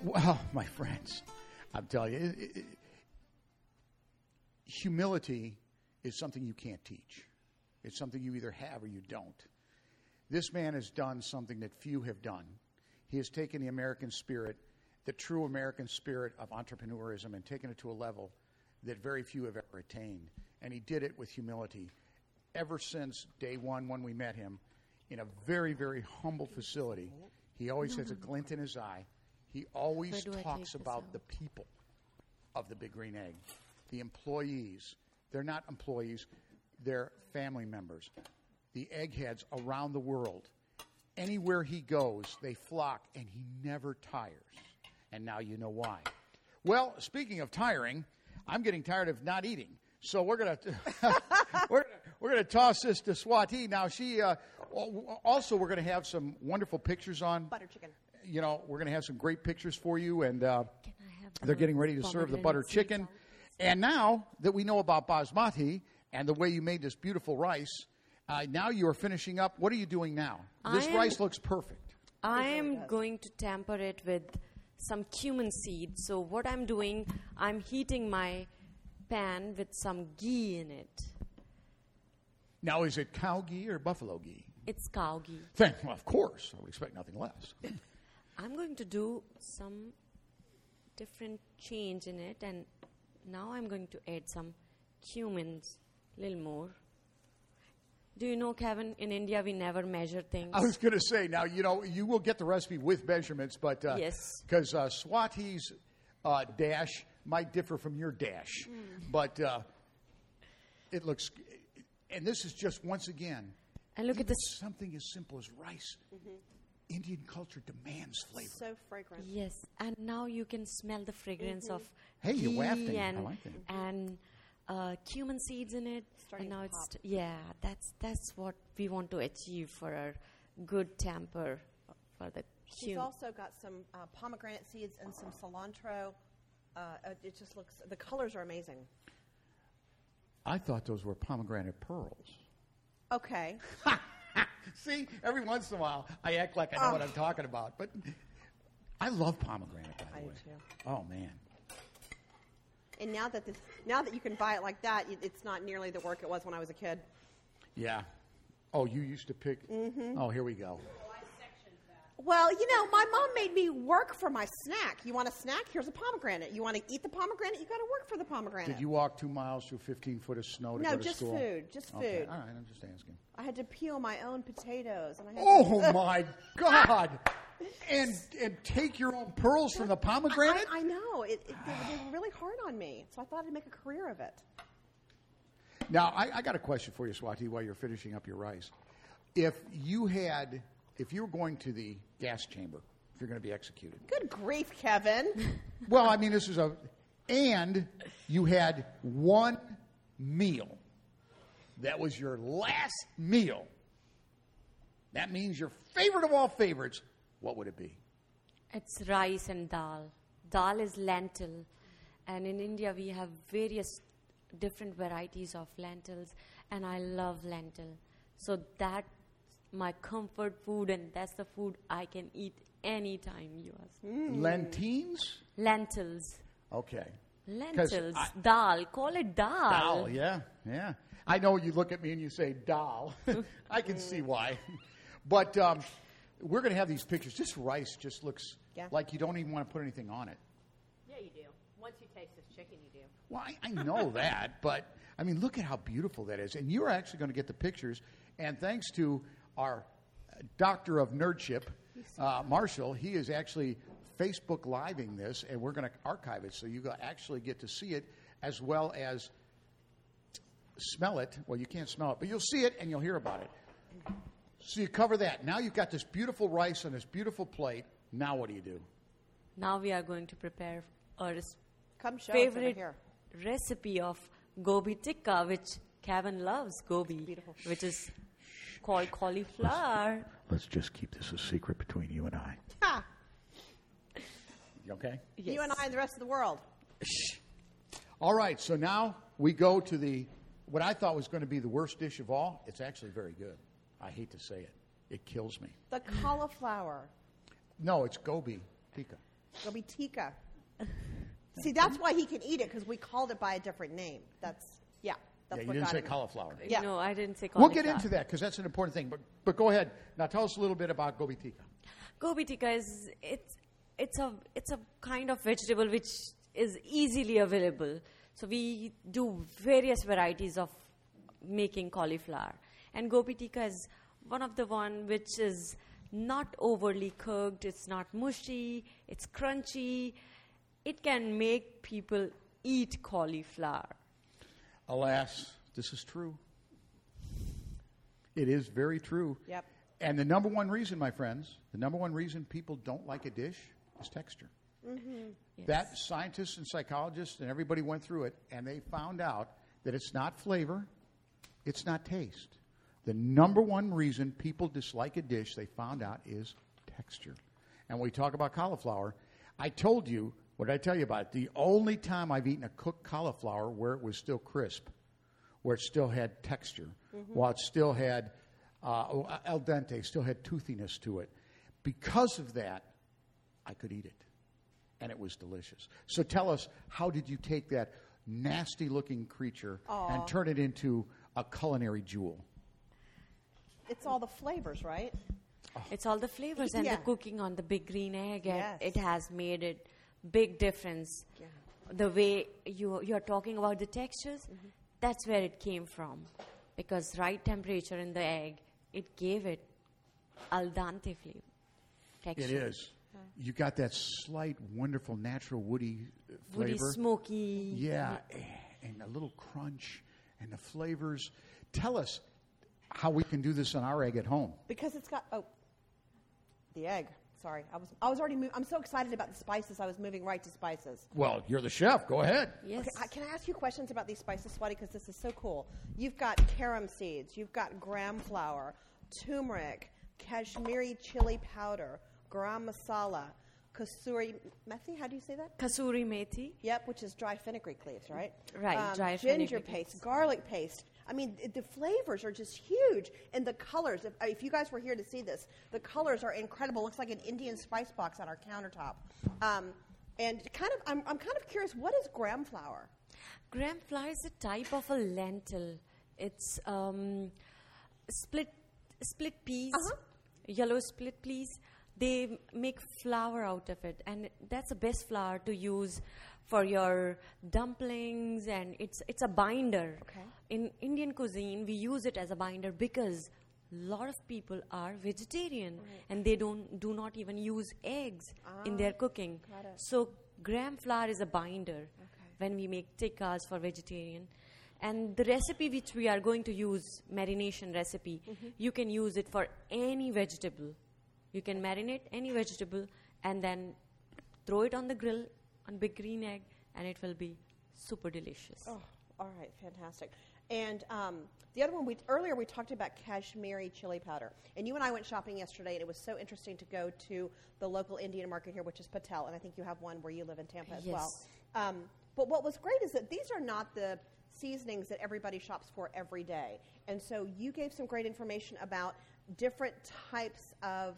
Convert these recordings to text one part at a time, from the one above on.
Well, my friends, I'm telling you, humility is something you can't teach. It's something you either have or you don't. This man has done something that few have done. He has taken the American spirit, the true American spirit of entrepreneurism, and taken it to a level that very few have ever attained. And he did it with humility. Ever since day one when we met him, in a very, very humble facility, he always has a glint in his eye. He always talks about the people of the Big Green Egg, the employees. They're not employees, they're family members. The eggheads around the world. Anywhere he goes, they flock, and he never tires. And now you know why. Well, speaking of tiring, I'm getting tired of not eating. So we're gonna we're gonna toss this to Swati. Now she also we're gonna have some wonderful pictures on butter chicken. You know, we're gonna have some great pictures for you, and they're getting ready to serve the butter chicken. And now that we know about basmati and the way you made this beautiful rice, now you are finishing up. What are you doing now? This rice looks perfect. I am going to temper it with some cumin seeds. So what I'm doing, I'm heating my pan with some ghee in it. Now, is it cow ghee or buffalo ghee? It's cow ghee. Well, of course. I would expect nothing less. I'm going to do some different change in it, and now I'm going to add some cumins, a little more. Do you know, Kevin, in India we never measure things. I was going to say, now, you know, you will get the recipe with measurements, but yes, because Swati's dash might differ from your dash, but it looks, and this is just once again, and look at this, something as simple as rice. Indian culture demands flavor. So fragrant. Yes, and now you can smell the fragrance of you're ghee wafting. and I like that. and cumin seeds in it. Starting and now to it's pop. that's what we want to achieve for our good temper for the She's cumin. also got some pomegranate seeds and some cilantro. It just looks, the colors are amazing. I thought those were pomegranate pearls. Okay. See, every once in a while, I act like I know what I'm talking about. But I love pomegranate, by the way. I do too. Oh, man. And now that you can buy it like that, it's not nearly the work it was when I was a kid. Yeah. Oh, you used to pick? Oh, here we go. Well, you know, my mom made me work for my snack. You want a snack? Here's a pomegranate. You want to eat the pomegranate? You got to work for the pomegranate. Did you walk 2 miles through 15 foot of snow to go to school? No, just food. Just food. Okay. All right, I'm just asking. I had to peel my own potatoes. And I had Oh, my God. And take your own pearls from the pomegranate? I know. They were really hard on me, so I thought I'd make a career of it. Now, I got a question for you, Swati, while you're finishing up your rice. If you were going to the gas chamber, if you're going to be executed. Good grief, Kevin. Well, I mean, and you had one meal. That was your last meal. That means your favorite of all favorites. What would it be? It's rice and dal. Dal is lentil. And in India, we have various different varieties of lentils. And I love lentil. So that's my comfort food, and that's the food I can eat anytime you ask. Lentils? Lentils. Okay. Lentils. Dal. Call it dal. Dal, yeah. I know you look at me and you say dal. I can see why. But we're going to have these pictures. This rice just looks like you don't even want to put anything on it. Yeah, you do. Once you taste this chicken, you do. Well, I know that, but, I mean, look at how beautiful that is. And you're actually going to get the pictures. And thanks to our doctor of nerdship, Marshall, he is actually Facebook Living this, and we're going to archive it so you actually get to see it as well as smell it. Well, you can't smell it, but you'll see it and you'll hear about it. So you cover that. Now you've got this beautiful rice on this beautiful plate. Now what do you do? Now we are going to prepare our Come show favorite us over here. recipe of gobi tikka, which Kevin loves, gobi, which is called cauliflower. Let's just keep this a secret between you and I. Ha! You okay? Yes. You and I and the rest of the world. Shh. All right, so now we go to what I thought was going to be the worst dish of all. It's actually very good. I hate to say it. It kills me. The cauliflower. No, it's gobi tikka. Gobi tikka. See, that's why he can eat it, because we called it by a different name. That's Yeah, what you didn't got say him. cauliflower. Yeah. No, I didn't say We'll cauliflower. get into that because that's an important thing. But go ahead. Now tell us a little bit about gobi tikka. Gobi tikka is it's a kind of vegetable which is easily available. So we do various varieties of making cauliflower, and gobi tikka is one of the one which is not overly cooked. It's not mushy. It's crunchy. It can make people eat cauliflower. Alas, this is true. It is very true. Yep. And the number one reason, my friends, the number one reason people don't like a dish is texture. Yes. That scientists and psychologists and everybody went through it, and they found out that it's not flavor, it's not taste. The number one reason people dislike a dish, they found out, is texture. And when we talk about cauliflower, I told you, what did I tell you about it? The only time I've eaten a cooked cauliflower where it was still crisp, where it still had texture, while it still had al dente, still had toothiness to it. Because of that, I could eat it. And it was delicious. So tell us, how did you take that nasty-looking creature and turn it into a culinary jewel? It's all the flavors, right? It's all the flavors and Yeah. the cooking on the big green egg. And Yes. it has made it big difference. Yeah. The way you're talking about the textures, that's where it came from. Because right temperature in the egg, it gave it al dente flavor. Texture. It is. You got that slight, wonderful, natural woody flavor. Woody, smoky. Yeah, and a little crunch and the flavors. Tell us how we can do this on our egg at home. Because it's got the egg. Sorry, I was already. I'm so excited about the spices. I was moving right to spices. Well, you're the chef. Go ahead. Yes. Okay, can I ask you questions about these spices, Swati? Because this is so cool. You've got carom seeds. You've got gram flour, turmeric, Kashmiri chili powder, garam masala, kasuri methi. How do you say that? Kasuri methi. Yep, which is dry fenugreek leaves, right? Right, dry ginger fenugreek paste, leaves. garlic paste. I mean, the flavors are just huge, and the colors. If you guys were here to see this, the colors are incredible. Looks like an Indian spice box on our countertop. And I'm kind of curious. What is gram flour? Gram flour is a type of a lentil. It's split peas, yellow split peas. They make flour out of it, and that's the best flour to use for your dumplings, and it's a binder. Okay. In Indian cuisine, we use it as a binder because a lot of people are vegetarian, and they do not even use eggs in their cooking. Got it. So gram flour is a binder when we make tikkas for vegetarian. And the recipe which we are going to use, marination recipe, you can use it for any vegetable. You can marinate any vegetable and then throw it on the grill on big green egg, and it will be super delicious. Oh, all right, fantastic. And the other one, earlier we talked about Kashmiri chili powder. And you and I went shopping yesterday, and it was so interesting to go to the local Indian market here, which is Patel. And I think you have one where you live in Tampa as well. But what was great is that these are not the seasonings that everybody shops for every day. And so you gave some great information about different types of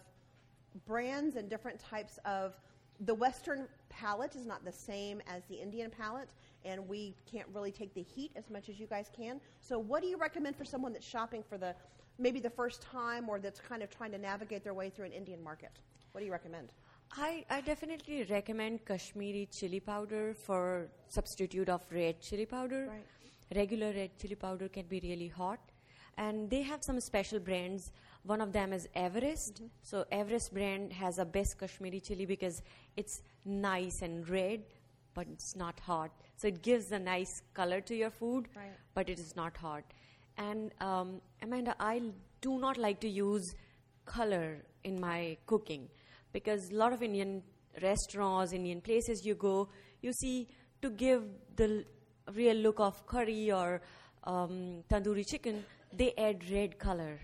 brands and different types of the Western palate is not the same as the Indian palate, and we can't really take the heat as much as you guys can. So what do you recommend for someone that's shopping for maybe the first time, or that's kind of trying to navigate their way through an Indian market? What do you recommend? I definitely recommend Kashmiri chili powder for substitute of red chili powder. Right. Regular red chili powder can be really hot. And they have some special brands. One of them is Everest. So Everest brand has a best Kashmiri chili because it's nice and red, but it's not hot. So it gives a nice color to your food, Right. but it is not hot. And Amanda, I do not like to use color in my cooking because a lot of Indian restaurants, Indian places you go, you see to give the real look of curry or tandoori chicken, they add red color,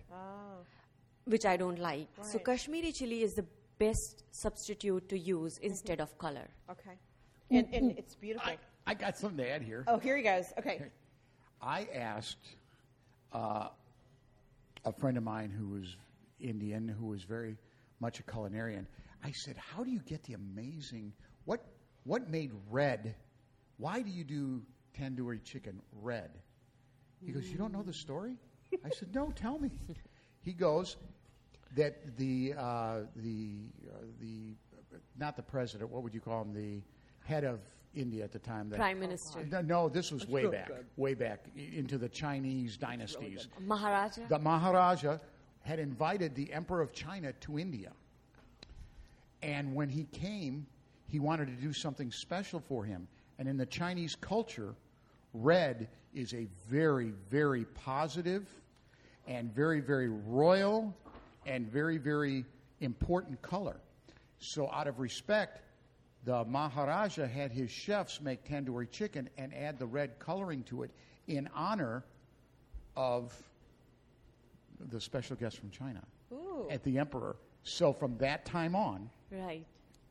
which I don't like. So Right. Kashmiri chili is the best substitute to use instead of color. Okay. And it's beautiful. I got something to add here. Oh, here he goes. Okay. I asked a friend of mine who was Indian, who was very much a culinarian. I said, how do you get the amazing, what made red? Why do you do tandoori chicken red? He goes, you don't know the story? I said, no, tell me. He goes, that the not the president, what would you call him, the head of India at the time. Prime Minister. No, this was way back into the Chinese dynasties. Maharaja? The Maharaja had invited the Emperor of China to India. And when he came, he wanted to do something special for him. And in the Chinese culture, red is a very, very positive and very, very royal and very, very important color. So out of respect, the Maharaja had his chefs make tandoori chicken and add the red coloring to it in honor of the special guest from China at the emperor. So from that time on, right.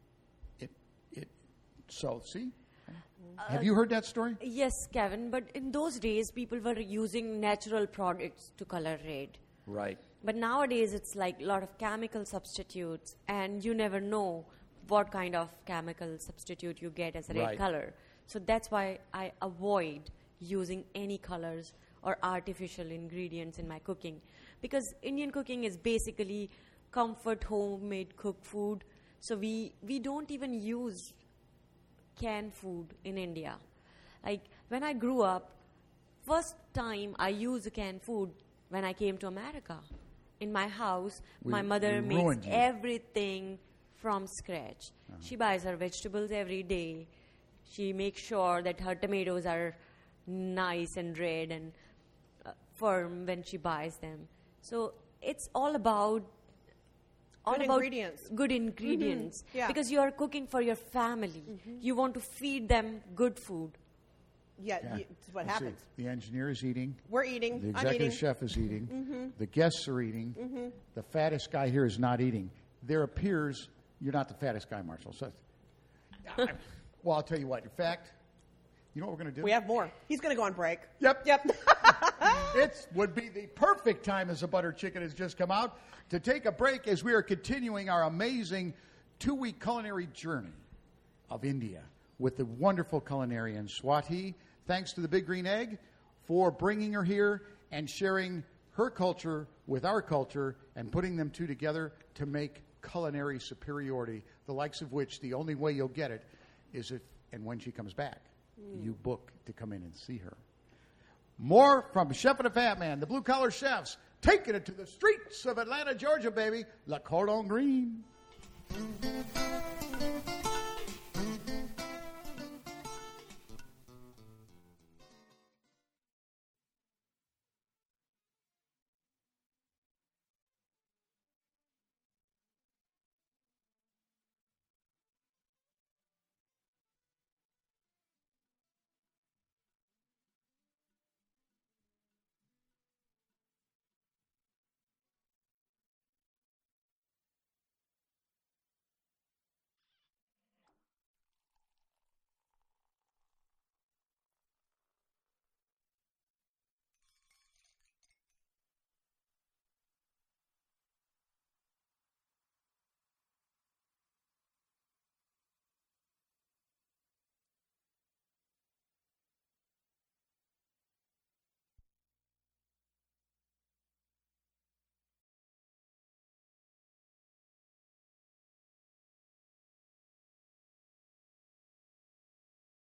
So see, have you heard that story? Yes, Kevin. But in those days, people were using natural products to color red. Right. But nowadays, it's like a lot of chemical substitutes, and you never know what kind of chemical substitute you get as a red color. So that's why I avoid using any colors or artificial ingredients in my cooking. Because Indian cooking is basically comfort, homemade cooked food. So we don't even use canned food in India. Like when I grew up, first time I used canned food when I came to America. In my house, my mother makes everything from scratch. She buys her vegetables every day. She makes sure that her tomatoes are nice and red and firm when she buys them. So it's all about ingredients. Good ingredients. Mm-hmm. Yeah. Because you are cooking for your family. Mm-hmm. You want to feed them good food. Yeah. It's what happens. The engineer is eating. We're eating. The I'm eating. executive chef is eating. The guests are eating. The fattest guy here is not eating. There appears you're not the fattest guy, Marshall. So, well, I'll tell you what. In fact, you know what we're going to do? We have more. He's going to go on break. Yep. It would be the perfect time as the butter chicken has just come out to take a break as we are continuing our amazing 2-week culinary journey of India with the wonderful culinarian Swati. Thanks to the Big Green Egg for bringing her here and sharing her culture with our culture and putting them two together to make culinary superiority, the likes of which the only way you'll get it is if and when she comes back, you book to come in and see her. More from Chef and the Fat Man, the blue-collar chefs, taking it to the streets of Atlanta, Georgia, baby. Le Cordon Green.